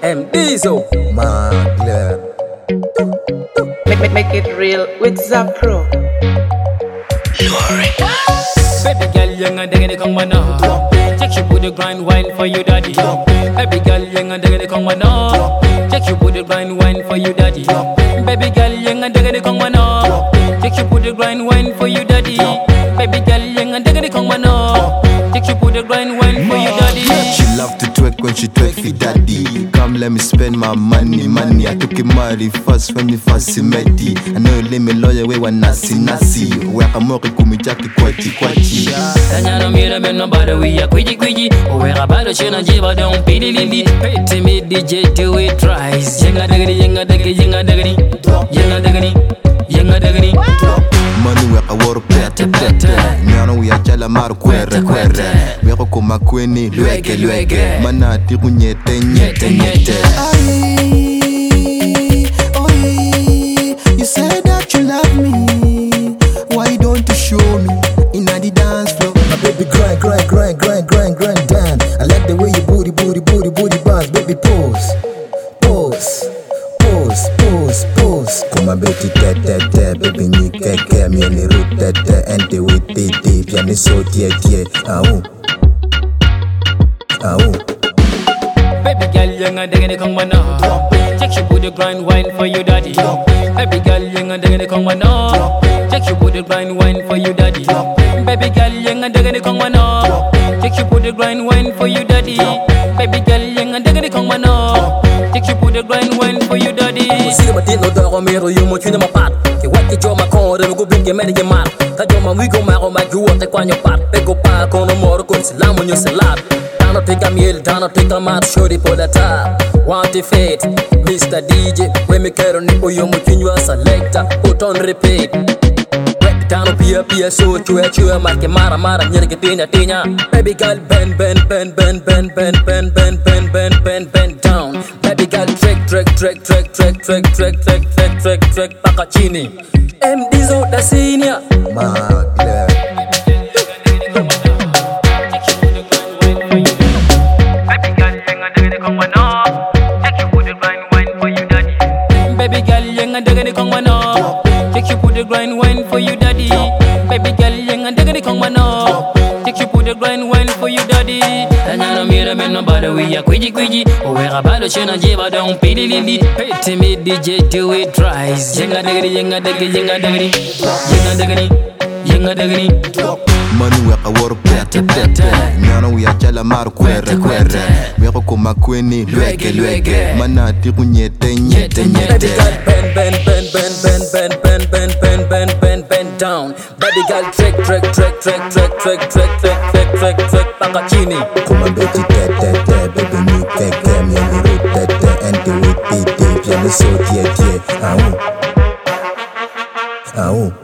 M Diesel. Magler. Make it real with Zapro. Baby girl, young and diggity come on up. Check you put the grind wine for you daddy. Baby girl, young and diggity come on up. Check you put the grind wine for you daddy. Baby girl, young and diggity come on up. Check you put the grind wine for you daddy. Baby girl, young and diggity come on up. Check you put the grind wine for you daddy. She love to twerk when she twerk for daddy. Come let me spend my money. I took it money fast when me fast meti. I know let me lawyer we want nasi. We are more kumijaki kwachi. Tanya no mira men no bother we a quiji. We are about to china jiba don't pity lily. Pay me DJ do it tries. Yenga dagari. Money we a war pete. Nyano we a chala maru kwere. We are kuma kweni luege. Mana tiku nyete. You say that you love me. Why don't you show me in the dance floor? My baby grind down. I like the way you booty bounce. Baby pose. Come on baby tete. Baby ni keke. Mi ni root tete. Ente with tete. Piani so tie. Baby girl, young and diggity come on up. Check you put the grind wine for you daddy. Baby girl, young and diggity come on up. Check you put the grind wine for you daddy. Baby girl, young and diggity come on up. Check you put the grind wine for you daddy. Baby girl, young and diggity come on up. Check you put the grind wine for you daddy. See my dino dog on me, you mo tuna mapat. Ke wati jo ma kon re go binge me de mar. Ka jo ma wi go ma ju te kwa nyo pat. Pe go pa kon no mor kon sila mo nyo salad. Dano take a meal, dano take a mat, shorty for the top. Want it fate, Mr. DJ. When me care on it, you mo tuna selector, put on repeat. Rap dano pia so chua marke mara nyere ke tinya. Baby girl bend down. Baby girl track pakachini. M Diesel da senior. Magler. Baby girl, young and diggity come on up. Check you put the grind wine for you daddy. Baby girl, young and diggity come on up. Check you put the grind wine for you daddy. Tanya no mira men no bother we a quiji. We are about to china jiba don't pity lily. Pay me DJ do it tries. Yenga dagari. Money we a war pete. Nyano we a chala maru kwere. We are kuma kweni luege. Mana tiku nyete. Baby girl bend down. Baby girl track pakachini. Come on baby tete. Baby ni keke. Mi ni root tete. Ente with tete. Piani so tie.